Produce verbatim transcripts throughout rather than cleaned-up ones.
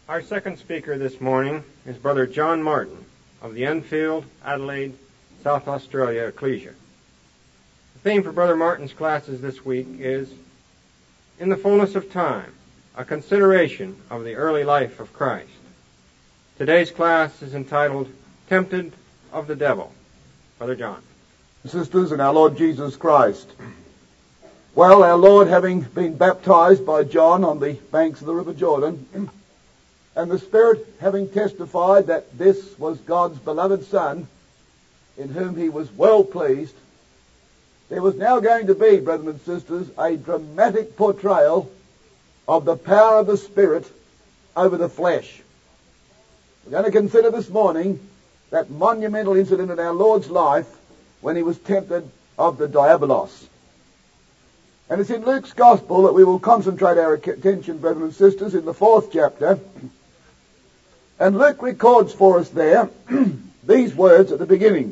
Our second speaker this morning is Brother John Martin of the Enfield, Adelaide, South Australia Ecclesia. The theme for Brother Martin's classes this week is In the Fullness of Time, a consideration of the early life of Christ. Today's class is entitled Tempted of the Devil. Brother John. Sisters in our Lord Jesus Christ. Well, our Lord, having been baptized by John on the banks of the River Jordan, and the Spirit having testified that this was God's beloved Son, in whom he was well pleased, there was now going to be, brethren and sisters, a dramatic portrayal of the power of the Spirit over the flesh. We're going to consider this morning that monumental incident in our Lord's life when he was tempted of the diabolos. And it's in Luke's Gospel that we will concentrate our attention, brethren and sisters, in the fourth chapter. And Luke records for us there these words at the beginning.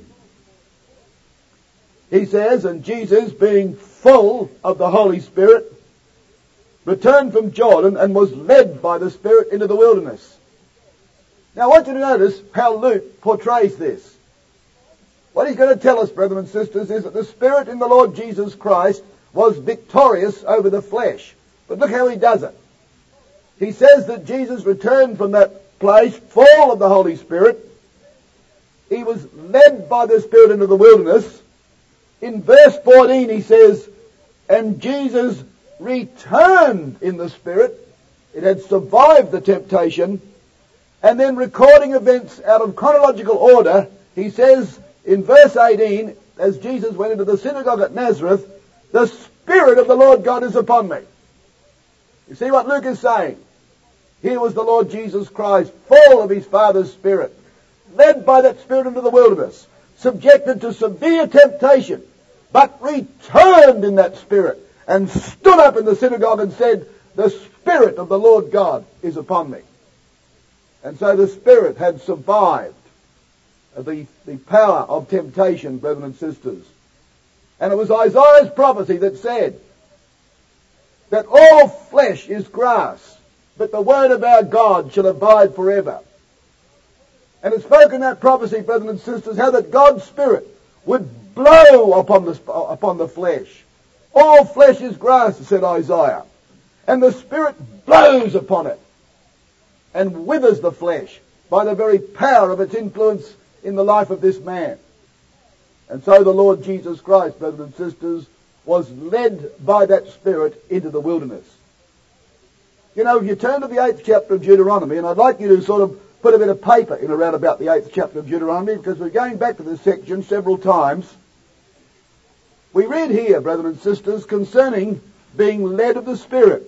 He says, And Jesus, being full of the Holy Spirit, returned from Jordan and was led by the Spirit into the wilderness. Now I want you to notice how Luke portrays this. What he's going to tell us, brethren and sisters, is that the Spirit in the Lord Jesus Christ was victorious over the flesh. But look how he does it. He says that Jesus returned from that place full of the Holy Spirit. He was led by the Spirit into the wilderness. In verse fourteen he says, And Jesus returned in the Spirit. It had survived the temptation. And then recording events out of chronological order, he says in verse eighteen, as Jesus went into the synagogue at Nazareth, the Spirit of the Lord God is upon me. You see what Luke is saying? Here was the Lord Jesus Christ, full of his Father's Spirit, led by that Spirit into the wilderness, subjected to severe temptation, but returned in that Spirit and stood up in the synagogue and said, The Spirit of the Lord God is upon me. And so the Spirit had survived the, the power of temptation, brethren and sisters. And it was Isaiah's prophecy that said that all flesh is grass, but the word of our God shall abide forever. And it spoke in that prophecy, brethren and sisters, how that God's Spirit would blow upon the, upon the flesh. All flesh is grass, said Isaiah. And the Spirit blows upon it and withers the flesh by the very power of its influence in the life of this man. And so the Lord Jesus Christ, brothers and sisters, was led by that Spirit into the wilderness. You know, if you turn to the eighth chapter of Deuteronomy, and I'd like you to sort of put a bit of paper in around about the eighth chapter of Deuteronomy, because we're going back to this section several times. We read here, brothers and sisters, concerning being led of the Spirit.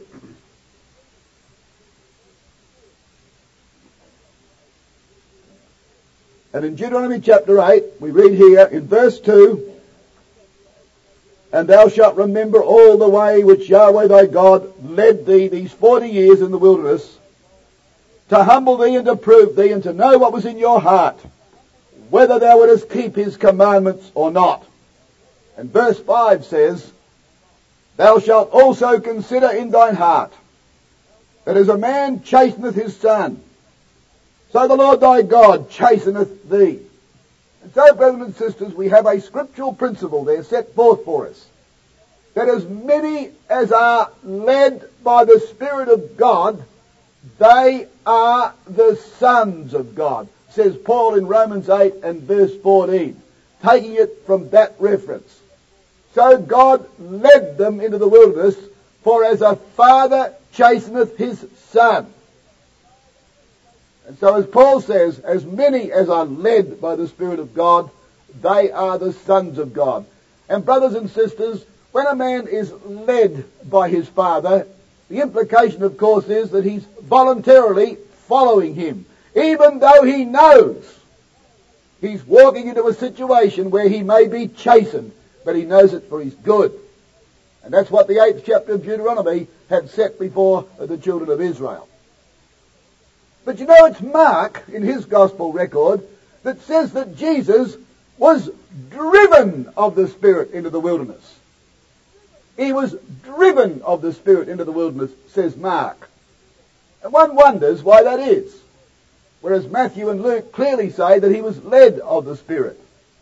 And in Deuteronomy chapter eight, we read here in verse two, And thou shalt remember all the way which Yahweh thy God led thee these forty years in the wilderness, to humble thee and to prove thee, and to know what was in your heart, whether thou wouldest keep his commandments or not. And verse five says, Thou shalt also consider in thine heart, that as a man chasteneth his son, so the Lord thy God chasteneth thee. And so, brothers and sisters, we have a scriptural principle there set forth for us, that as many as are led by the Spirit of God, they are the sons of God, says Paul in Romans eight and verse fourteen, taking it from that reference. So God led them into the wilderness, for as a father chasteneth his son. And so as Paul says, as many as are led by the Spirit of God, they are the sons of God. And brothers and sisters, when a man is led by his father, the implication, of course, is that he's voluntarily following him, even though he knows he's walking into a situation where he may be chastened, but he knows it for his good. And that's what the eighth chapter of Deuteronomy had set before the children of Israel. But you know, it's Mark, in his gospel record, that says that Jesus was driven of the Spirit into the wilderness. He was driven of the Spirit into the wilderness, says Mark. And one wonders why that is. Whereas Matthew and Luke clearly say that he was led of the Spirit.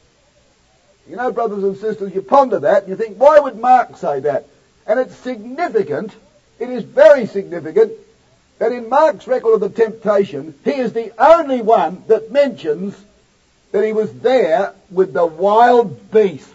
You know, brothers and sisters, you ponder that and you think, why would Mark say that? And it's significant, it is very significant, that in Mark's record of the temptation, he is the only one that mentions that he was there with the wild beasts.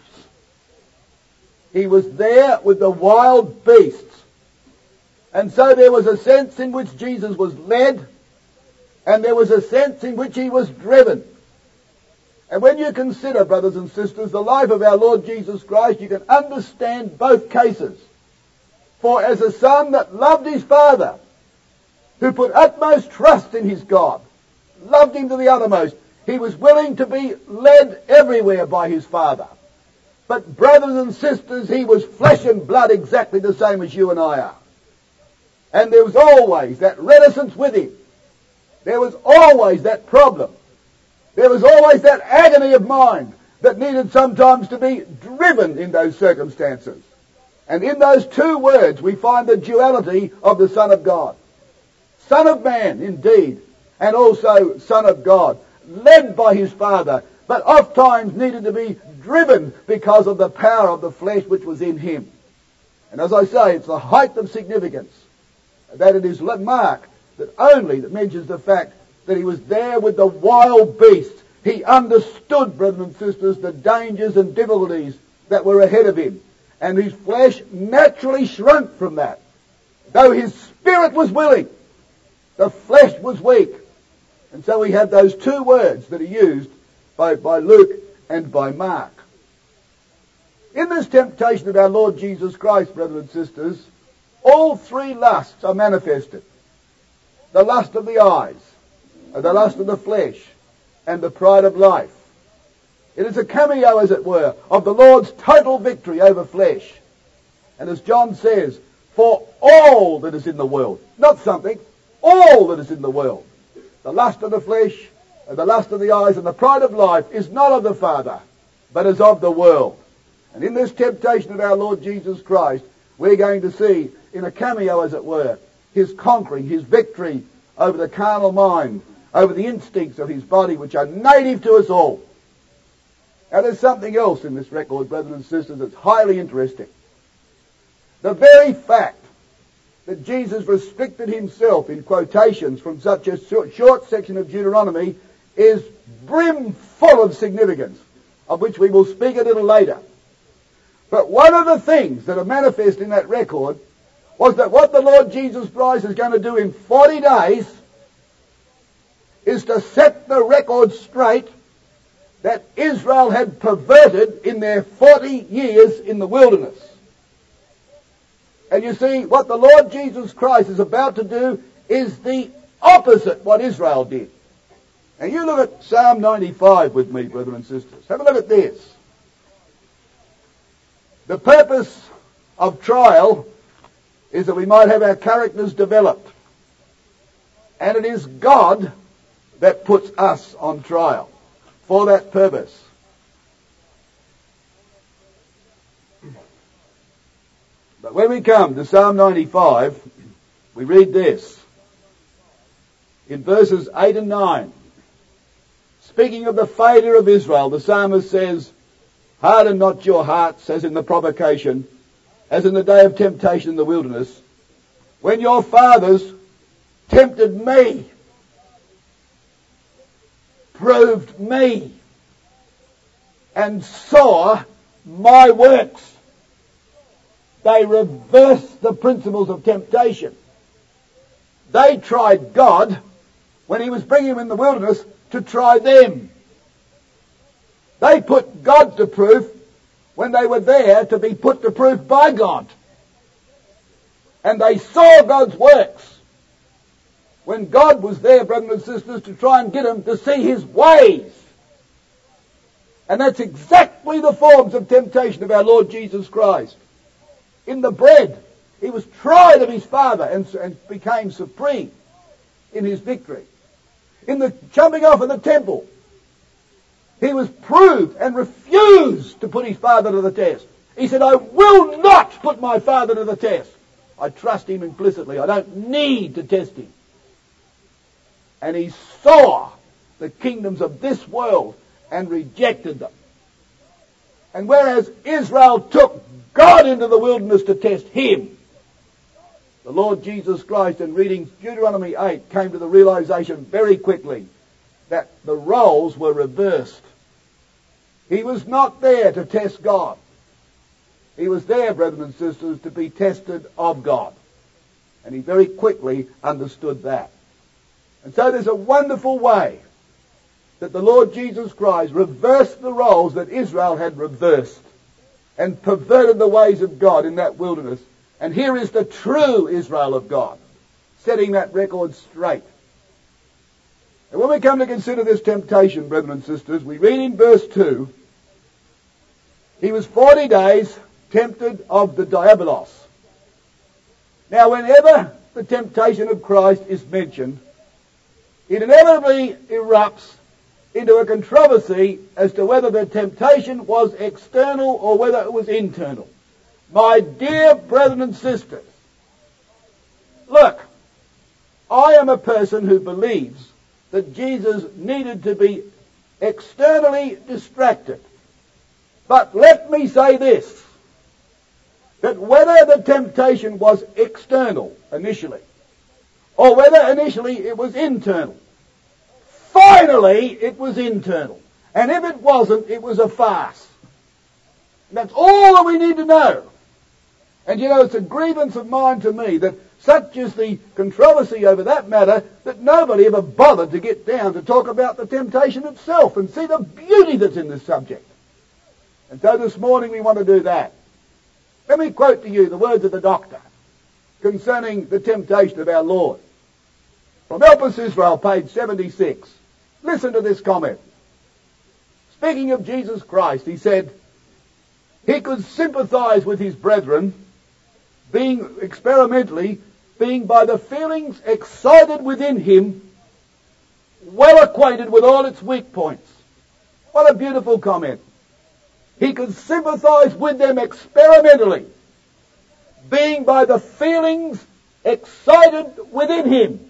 He was there with the wild beasts. And so there was a sense in which Jesus was led, and there was a sense in which he was driven. And when you consider, brothers and sisters, the life of our Lord Jesus Christ, you can understand both cases. For as a son that loved his Father, who put utmost trust in his God, loved him to the uttermost, he was willing to be led everywhere by his Father. But brothers and sisters, he was flesh and blood exactly the same as you and I are. And there was always that reticence with him. There was always that problem. There was always that agony of mind that needed sometimes to be driven in those circumstances. And in those two words we find the duality of the Son of God. Son of man, indeed, and also Son of God, led by his Father, but oft times needed to be driven because of the power of the flesh which was in him. And as I say, it's the height of significance that it is Mark that only that mentions the fact that he was there with the wild beasts. He understood, brothers and sisters, the dangers and difficulties that were ahead of him. And his flesh naturally shrunk from that. Though his spirit was willing, the flesh was weak. And so we have those two words that are used by, by Luke and by Mark. In this temptation of our Lord Jesus Christ, brothers and sisters, all three lusts are manifested. The lust of the eyes, the lust of the flesh, and the pride of life. It is a cameo, as it were, of the Lord's total victory over flesh. And as John says, for all that is in the world, not something, all that is in the world, the lust of the flesh, and the lust of the eyes, and the pride of life is not of the Father, but is of the world. And in this temptation of our Lord Jesus Christ, we're going to see, in a cameo, as it were, his conquering, his victory over the carnal mind, over the instincts of his body, which are native to us all. Now there's something else in this record, brothers and sisters, that's highly interesting. The very fact that Jesus restricted himself in quotations from such a short section of Deuteronomy is brim full of significance, of which we will speak a little later. But one of the things that are manifest in that record was that what the Lord Jesus Christ is going to do in forty days is to set the record straight that Israel had perverted in their forty years in the wilderness. And you see, what the Lord Jesus Christ is about to do is the opposite what Israel did. And you look at Psalm ninety-five with me, brothers and sisters. Have a look at this. The purpose of trial is that we might have our characters developed. And it is God that puts us on trial for that purpose. But when we come to Psalm ninety-five, we read this. In verses eight and nine, speaking of the failure of Israel, the psalmist says, harden not your hearts as in the provocation, as in the day of temptation in the wilderness, when your fathers tempted me, proved me, and saw my works. They reversed the principles of temptation. They tried God when he was bringing them in the wilderness to try them. They put God to proof when they were there to be put to proof by God. And they saw God's works when God was there, brothers and sisters, to try and get them to see his ways. And that's exactly the forms of temptation of our Lord Jesus Christ. In the bread, he was tried of his Father and, and became supreme in his victory. In the jumping off of the temple, he was proved and refused to put his Father to the test. He said, I will not put my Father to the test. I trust him implicitly. I don't need to test him. and he saw the kingdoms of this world and rejected them. And whereas Israel took God into the wilderness to test him, the Lord Jesus Christ, in reading Deuteronomy eight, came to the realization very quickly that the roles were reversed. He was not there to test God. He was there, brethren and sisters, to be tested of God. And he very quickly understood that. And so there's a wonderful way that the Lord Jesus Christ reversed the roles that Israel had reversed and perverted the ways of God in that wilderness. And here is the true Israel of God, setting that record straight. And when we come to consider this temptation, brethren and sisters, we read in verse two, he was forty days tempted of the diabolos. Now, whenever the temptation of Christ is mentioned, it inevitably erupts into a controversy as to whether the temptation was external or whether it was internal. My dear brethren and sisters, look, I am a person who believes that Jesus needed to be externally distracted. But let me say this, that whether the temptation was external initially, or whether initially it was internal, finally it was internal. And if it wasn't, it was a farce. That's all that we need to know. And you know, it's a grievance of mine to me that such is the controversy over that matter that nobody ever bothered to get down to talk about the temptation itself and see the beauty that's in this subject. And so this morning we want to do that. Let me quote to you the words of the doctor concerning the temptation of our Lord. From Help Us Israel, page seventy-six. Listen to this comment. Speaking of Jesus Christ, he said, he could sympathize with his brethren, being experimentally, being by the feelings excited within him, well acquainted with all its weak points. What a beautiful comment. He could sympathize with them experimentally, being by the feelings excited within him,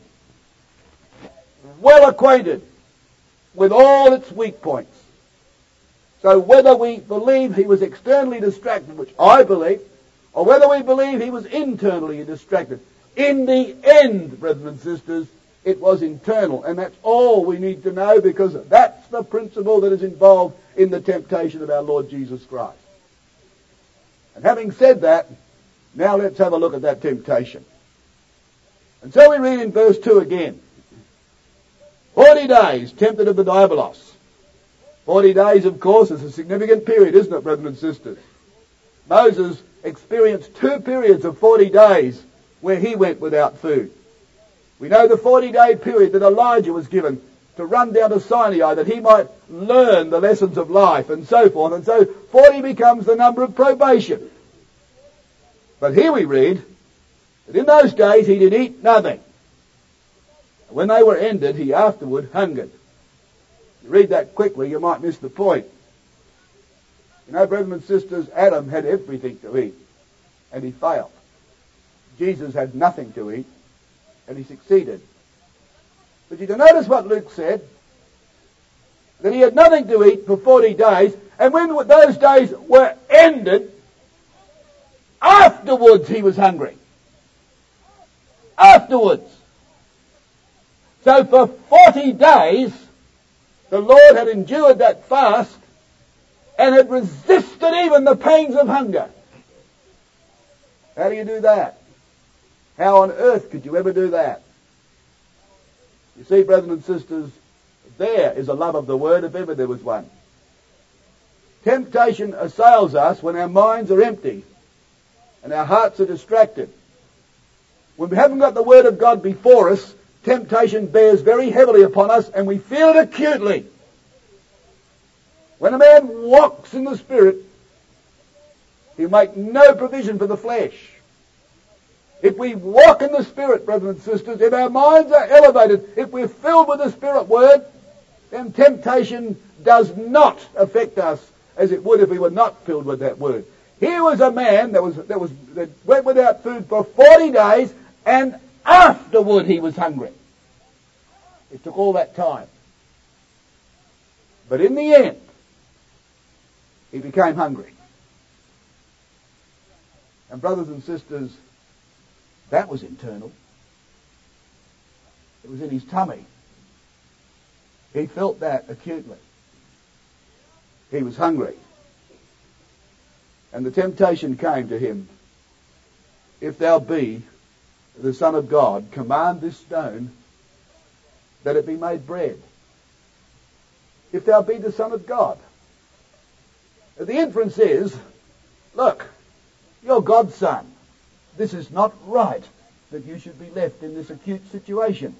well acquainted with all its weak points. So whether we believe he was externally distracted, which I believe, or whether we believe he was internally distracted, in the end, brethren and sisters, it was internal. And that's all we need to know, because that's the principle that is involved in the temptation of our Lord Jesus Christ. And having said that, now let's have a look at that temptation. And so we read in verse two again. Forty days tempted of the diabolos. Forty days, of course, is a significant period, isn't it, brethren and sisters? Moses experienced two periods of forty days where he went without food. We know the forty-day period that Elijah was given to run down to Sinai that he might learn the lessons of life and so forth. And so forty becomes the number of probation. But here we read that in those days he did eat nothing. When they were ended, he afterward hungered. If you read that quickly, you might miss the point. You know, brethren and sisters, Adam had everything to eat, and he failed. Jesus had nothing to eat, and he succeeded. But you can notice what Luke said, that he had nothing to eat for forty days, and when those days were ended, afterwards he was hungry. Afterwards. So for forty days, the Lord had endured that fast and had resisted even the pangs of hunger. How do you do that? How on earth could you ever do that? You see, brethren and sisters, there is a love of the Word if ever there was one. Temptation assails us when our minds are empty and our hearts are distracted. When we haven't got the Word of God before us, temptation bears very heavily upon us and we feel it acutely. When a man walks in the Spirit, he'll make no provision for the flesh. If we walk in the Spirit, brethren and sisters, if our minds are elevated, if we're filled with the Spirit Word, then temptation does not affect us as it would if we were not filled with that Word. Here was a man that was that was that went without food for forty days, and afterward he was hungry. It took all that time. But in the end, he became hungry. And brothers and sisters, that was internal. It was in his tummy. He felt that acutely. He was hungry. And the temptation came to him, if thou be the Son of God, command this stone that it be made bread. If thou be the Son of God. The inference is, look, you're God's son. This is not right that you should be left in this acute situation.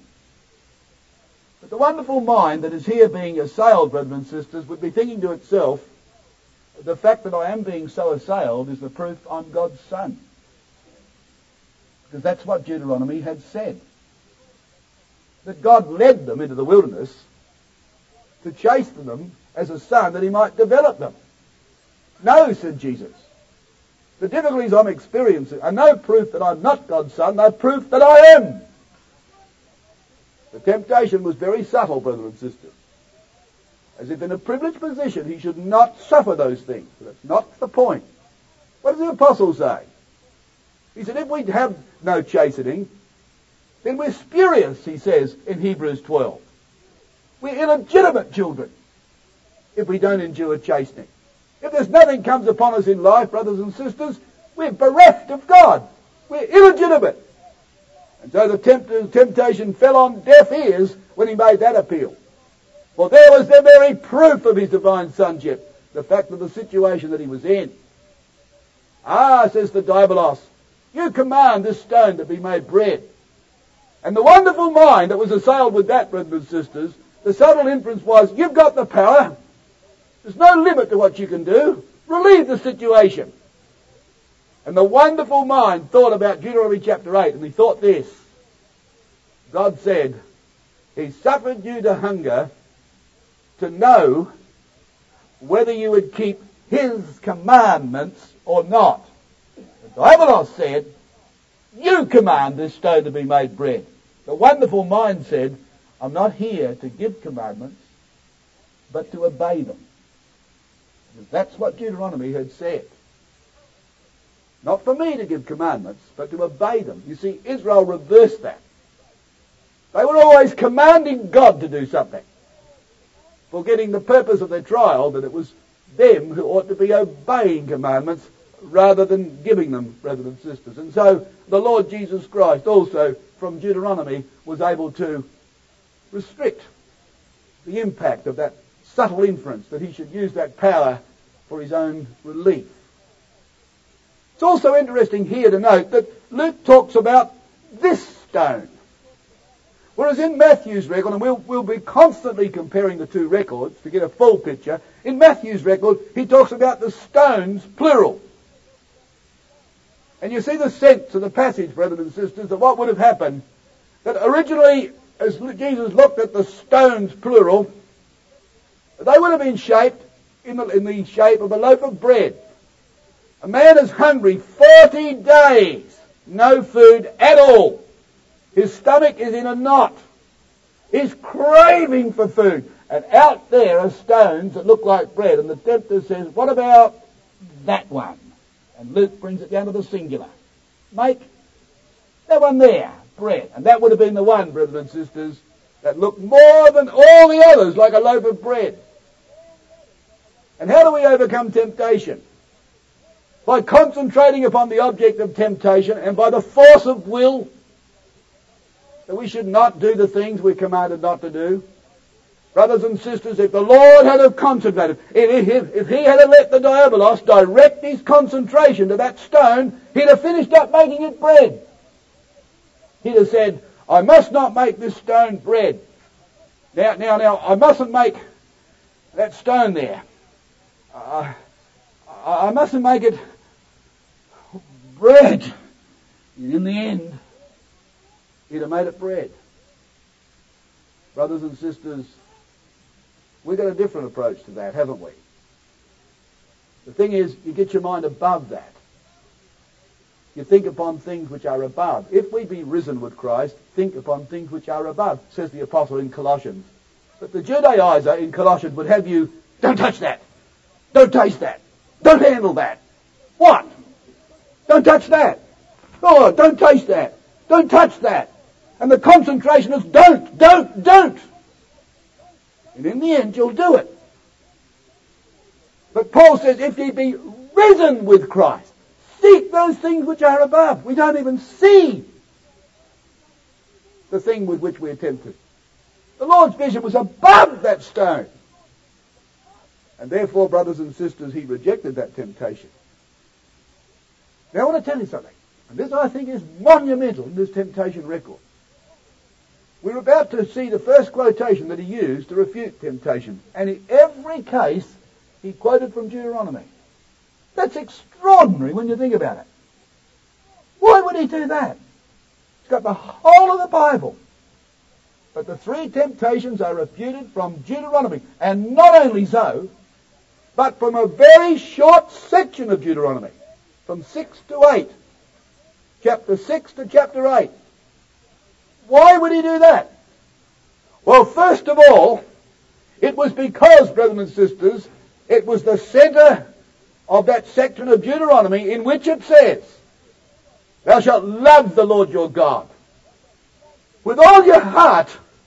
But the wonderful mind that is here being assailed, brothers and sisters, would be thinking to itself, the fact that I am being so assailed is the proof I'm God's son. Because that's what Deuteronomy had said. That God led them into the wilderness to chasten them as a son that he might develop them. No, said Jesus. The difficulties I'm experiencing are no proof that I'm not God's son, they're proof that I am. The temptation was very subtle, brothers and sisters. As if in a privileged position he should not suffer those things. But that's not the point. What does the apostle say? He said, if we have no chastening, then we're spurious, he says in Hebrews twelve. We're illegitimate children if we don't endure chastening. If there's nothing comes upon us in life, brothers and sisters, we're bereft of God. We're illegitimate. And so the tempt- temptation fell on deaf ears when he made that appeal. For there was the very proof of his divine sonship, the fact of the situation that he was in. Ah, says the Diabolos, you command this stone to be made bread. And the wonderful mind that was assailed with that, brothers and sisters, the subtle inference was, you've got the power. There's no limit to what you can do. Relieve the situation. And the wonderful mind thought about Deuteronomy chapter eight, and he thought this. God said, he suffered you to hunger to know whether you would keep his commandments or not. The Diabolos said, you command this stone to be made bread. The wonderful mind said, I'm not here to give commandments, but to obey them. Because that's what Deuteronomy had said. Not for me to give commandments, but to obey them. You see, Israel reversed that. They were always commanding God to do something, forgetting the purpose of their trial, that it was them who ought to be obeying commandments rather than giving them, brothers and sisters. And so the Lord Jesus Christ also, from Deuteronomy, was able to restrict the impact of that subtle inference that he should use that power for his own relief. It's also interesting here to note that Luke talks about this stone. Whereas in Matthew's record, and we'll, we'll be constantly comparing the two records to get a full picture, in Matthew's record he talks about the stones plural. And you see the sense of the passage, brothers and sisters, that what would have happened, that originally as Jesus looked at the stones plural, they would have been shaped in the, in the shape of a loaf of bread. A man is hungry forty days, no food at all. His stomach is in a knot. He's craving for food. And out there are stones that look like bread. And the tempter says, what about that one? And Luke brings it down to the singular. Make that one there, bread. And that would have been the one, brothers and sisters, that looked more than all the others like a loaf of bread. And how do we overcome temptation? By concentrating upon the object of temptation and by the force of will, that we should not do the things we're commanded not to do. Brothers and sisters, if the Lord had have concentrated, if, if, if he had have let the Diabolos direct his concentration to that stone, he'd have finished up making it bread. He'd have said, I must not make this stone bread. Now, now, now, I mustn't make that stone there. Uh, I mustn't make it bread. And in the end, he'd have made it bread. Brothers and sisters, we've got a different approach to that, haven't we? The thing is, you get your mind above that. You think upon things which are above. If we be risen with Christ, think upon things which are above, says the apostle in Colossians. But the Judaizer in Colossians would have you, don't touch that. Don't taste that. Don't handle that. What? Don't touch that. Oh, don't taste that. Don't touch that. And the concentration is don't, don't, don't. And in the end, you'll do it. But Paul says, if ye be risen with Christ, seek those things which are above. We don't even see the thing with which we're tempted. The Lord's vision was above that stone. And therefore, brothers and sisters, he rejected that temptation. Now I want to tell you something. And this, I think, is monumental in this temptation record. We're about to see the first quotation that he used to refute temptation. And in every case, he quoted from Deuteronomy. That's extraordinary when you think about it. Why would he do that? He's got the whole of the Bible. But the three temptations are refuted from Deuteronomy. And not only so, but from a very short section of Deuteronomy. From six to eight. Chapter six to chapter eight. Why would he do that? Well, first of all, it was because, brothers and sisters, it was the center of that section of Deuteronomy in which it says, thou shalt love the Lord your God with all your heart,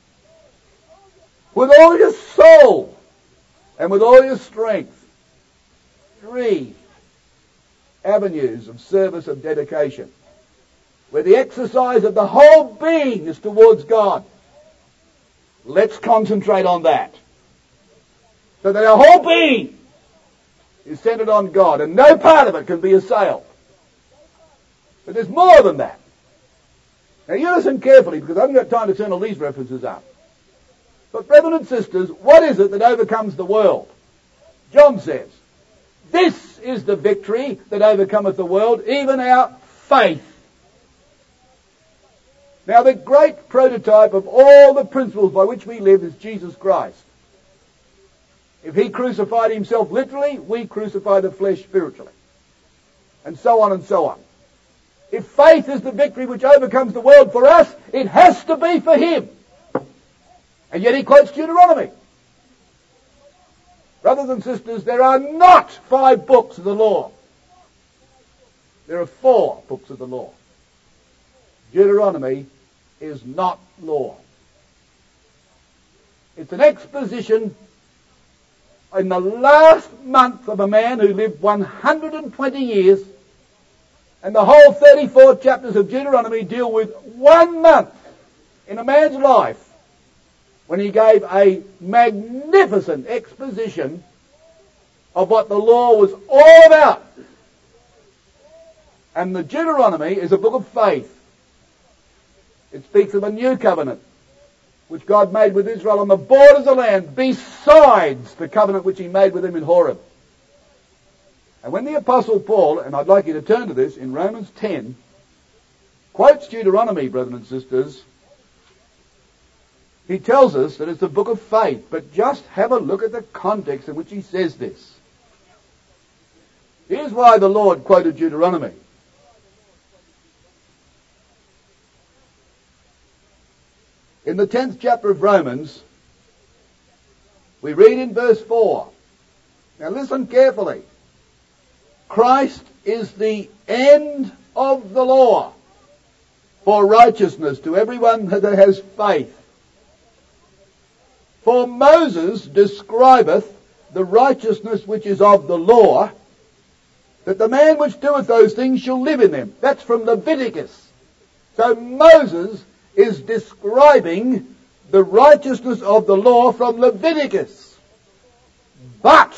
with all your soul, and with all your strength. Three avenues of service of dedication, where the exercise of the whole being is towards God. Let's concentrate on that. So that our whole being is centered on God, and no part of it can be assailed. But there's more than that. Now you listen carefully, because I haven't got time to turn all these references up. But brethren and sisters, what is it that overcomes the world? John says, this is the victory that overcometh the world, even our faith. Now the great prototype of all the principles by which we live is Jesus Christ. If he crucified himself literally, we crucify the flesh spiritually. And so on and so on. If faith is the victory which overcomes the world for us, it has to be for him. And yet he quotes Deuteronomy. Brothers and sisters, there are not five books of the law. There are four books of the law. Deuteronomy is not law. It's an exposition in the last month of a man who lived one hundred twenty years, and the whole thirty-four chapters of Deuteronomy deal with one month in a man's life when he gave a magnificent exposition of what the law was all about. And the Deuteronomy is a book of faith. It speaks of a new covenant which God made with Israel on the borders of the land, besides the covenant which he made with them in Horeb. And when the Apostle Paul, and I'd like you to turn to this, in Romans ten, quotes Deuteronomy, brethren and sisters, he tells us that it's a book of faith. But just have a look at the context in which he says this. Here's why the Lord quoted Deuteronomy. In the tenth chapter of Romans, we read in verse four. Now listen carefully. Christ is the end of the law for righteousness to everyone that has faith. For Moses describeth the righteousness which is of the law, that the man which doeth those things shall live in them. That's from Leviticus. So Moses is describing the righteousness of the law from Leviticus. But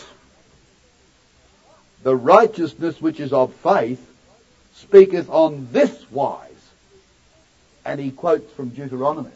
the righteousness which is of faith speaketh on this wise. And he quotes from Deuteronomy.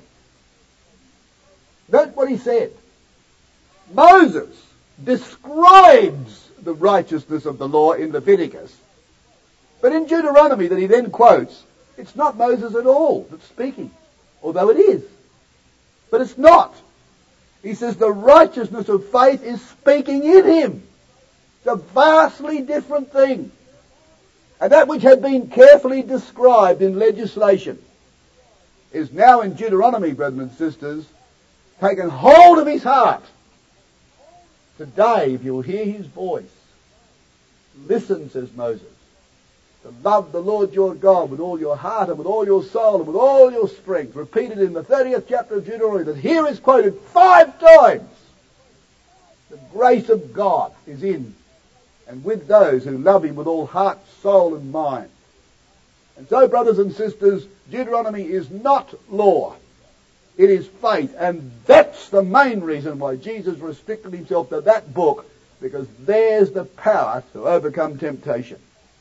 Note what he said. Moses describes the righteousness of the law in Leviticus. But in Deuteronomy that he then quotes, it's not Moses at all that's speaking. Although it is. But it's not. He says the righteousness of faith is speaking in him. It's a vastly different thing. And that which had been carefully described in legislation is now in Deuteronomy, brethren and sisters, taken hold of his heart. Today, if you'll hear his voice, listen, says Moses, to love the Lord your God with all your heart and with all your soul and with all your strength. Repeated in the thirtieth chapter of Deuteronomy, that here is quoted five times. The grace of God is in and with those who love him with all heart, soul and mind. And so, brothers and sisters, Deuteronomy is not law. It is faith. And that's the main reason why Jesus restricted himself to that book, because there's the power to overcome temptation.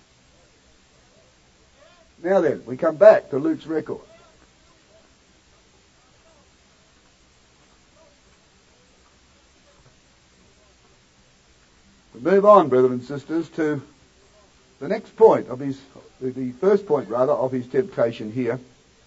Now then, we come back to Luke's record. We move on, brothers and sisters, to the next point of his, the first point rather, of his temptation here.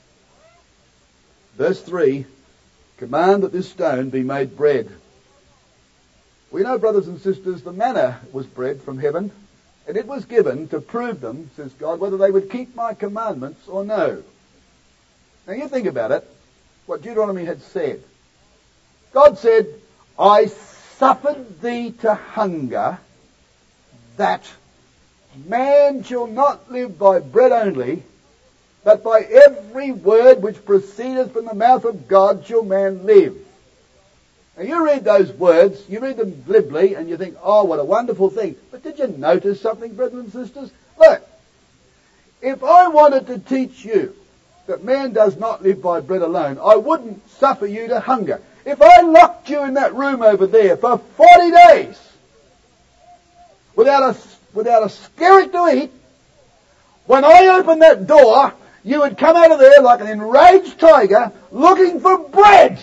Verse three, command that this stone be made bread. We know, brothers and sisters, the manna was bread from heaven, and it was given to prove them, says God, whether they would keep my commandments or no. Now you think about it, what Deuteronomy had said. God said, I suffered thee to hunger, that man shall not live by bread only, but by every word which proceedeth from the mouth of God shall man live. Now you read those words, you read them glibly, and you think, oh, what a wonderful thing. But did you notice something, brethren and sisters? Look, if I wanted to teach you that man does not live by bread alone, I wouldn't suffer you to hunger. If I locked you in that room over there for forty days without a, without a skerrick to eat, when I opened that door, you would come out of there like an enraged tiger looking for bread.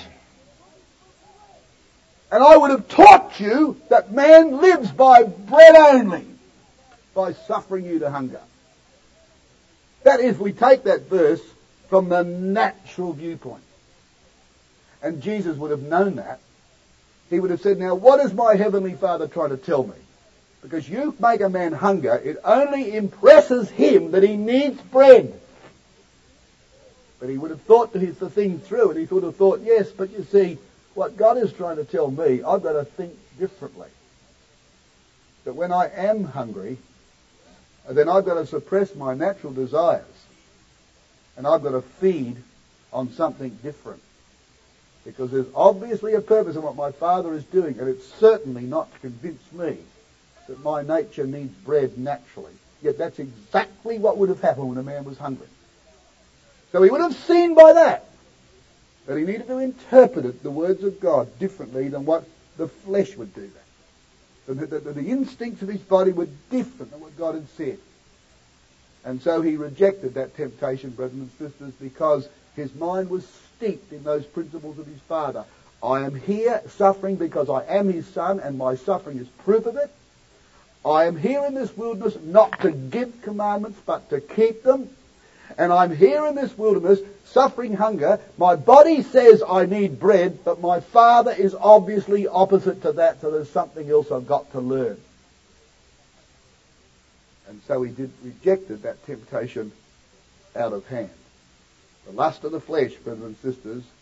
And I would have taught you that man lives by bread only, by suffering you to hunger. That is, we take that verse from the natural viewpoint. And Jesus would have known that. He would have said, now what is my heavenly Father trying to tell me? Because you make a man hunger, it only impresses him that he needs bread. But he would have thought the thing through, and he would have thought, yes, but you see, what God is trying to tell me, I've got to think differently. That when I am hungry, then I've got to suppress my natural desires. And I've got to feed on something different. Because there's obviously a purpose in what my Father is doing, and it's certainly not to convince me that my nature needs bread naturally. Yet that's exactly what would have happened when a man was hungry. So he would have seen by that that he needed to interpret the words of God differently than what the flesh would do that. And that the, the instincts of his body were different than what God had said. And so he rejected that temptation, brothers and sisters, because his mind was steeped in those principles of his Father. I am here suffering because I am his son, and my suffering is proof of it. I am here in this wilderness not to give commandments, but to keep them. And I'm here in this wilderness suffering hunger. My body says I need bread, but my Father is obviously opposite to that, so there's something else I've got to learn. And so he did rejected that temptation out of hand. The lust of the flesh, brothers and sisters,